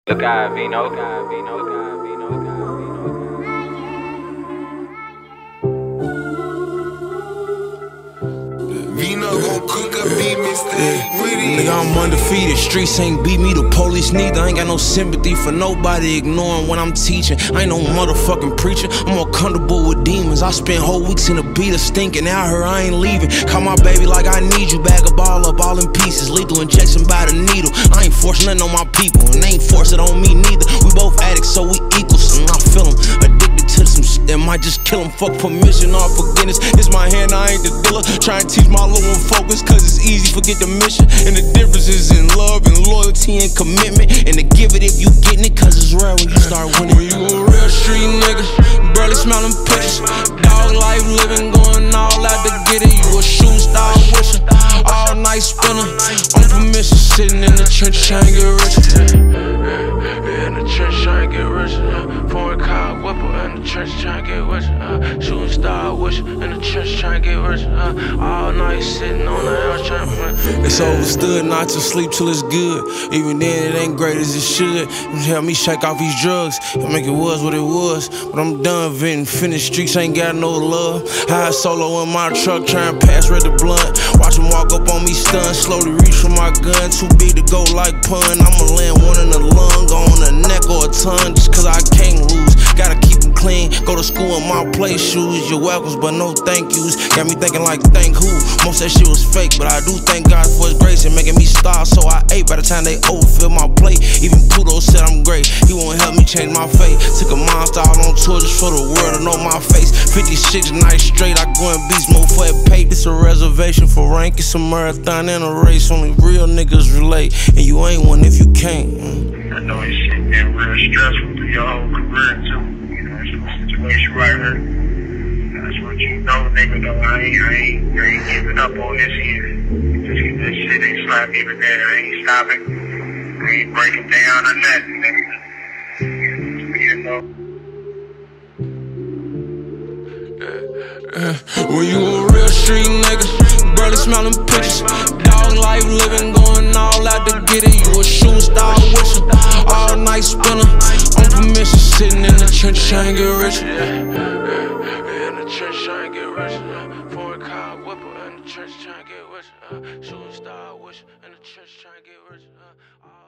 Look at Vino. Vino gon' cook up beat with it. Nigga, I'm undefeated. Streets ain't beat me, the police neither. I ain't got no sympathy for nobody ignoring what I'm teaching. I ain't no motherfucking preacher. I'm more comfortable with demons. I spent whole weeks in a beat of stinking out here. I ain't leaving. Call my baby like I need you. Bag a ball up all in pieces. Lethal injection by the needle. I ain't forcing nothing on my people, and they ain't forcing it on me neither. We both addicts, so we equals, and I feel them. Addicted to some shit that might just kill them. Fuck permission or forgiveness. It's my hand, I ain't the dealer. Try and teach my little one focus, cause it's easy, forget the mission. And the difference is in love and loyalty and commitment. And to give it if you getting it, cause it's rare when you start winning. When you a real street nigga, barely smelling pictures. Dog life living, going all out to get it. You a shooting star wishing, all night spinner. On permission, sitting in the trench trying to get rich. In the trench trying to get rich. Foreign car whipper in the trench trying to get rich. Shooting star wishing, in the trench trying to get rich. All night sitting on the house trying to play. It's overstood not to sleep till it's good. Even then it ain't great as it should. Help me shake off these drugs and make it was what it was. But I'm done venting, finished streets ain't got no love. High solo in my truck trying to pass red the blunt. Watch him walk up on me stun, slowly reach for my gun. Too big to go like pun. I'ma land one in the lung, on the neck or a tongue. Just cause I can't lose, gotta keep them clean. Go to school in my play shoes. You're welcomes but no thank yous. Got me thinking like thank who. Most that shit was fake, but I do thank God for his grace and making me star. So I ate by the time they overfill my plate. Even Pluto said I'm great, he won't help me change my fate. Took a monster out on tour just for the world to know my face. 56 nights straight, I go in beast mode for it paid. It's a reservation for rank, it's a marathon and a race. Only real niggas relate, and you ain't one if you can't. I know this shit been real stressful through your whole career too. You know, it's a situation right here. That's what you know, nigga, though. I ain't giving up on this here. Just get this shit ain't slapping even there. I ain't stopping. I ain't breaking down or nothing, nigga. You know. When you a real street nigga, barely smelling pictures. Dog life living, going all out to get it. You a shooting star wishing, all night spinner. On permission, sitting in the trench trying to get rich. In the trench trying to get rich. Foreign car whipper in the trench trying to get rich. Shooting star wishing, in the trench trying to get rich.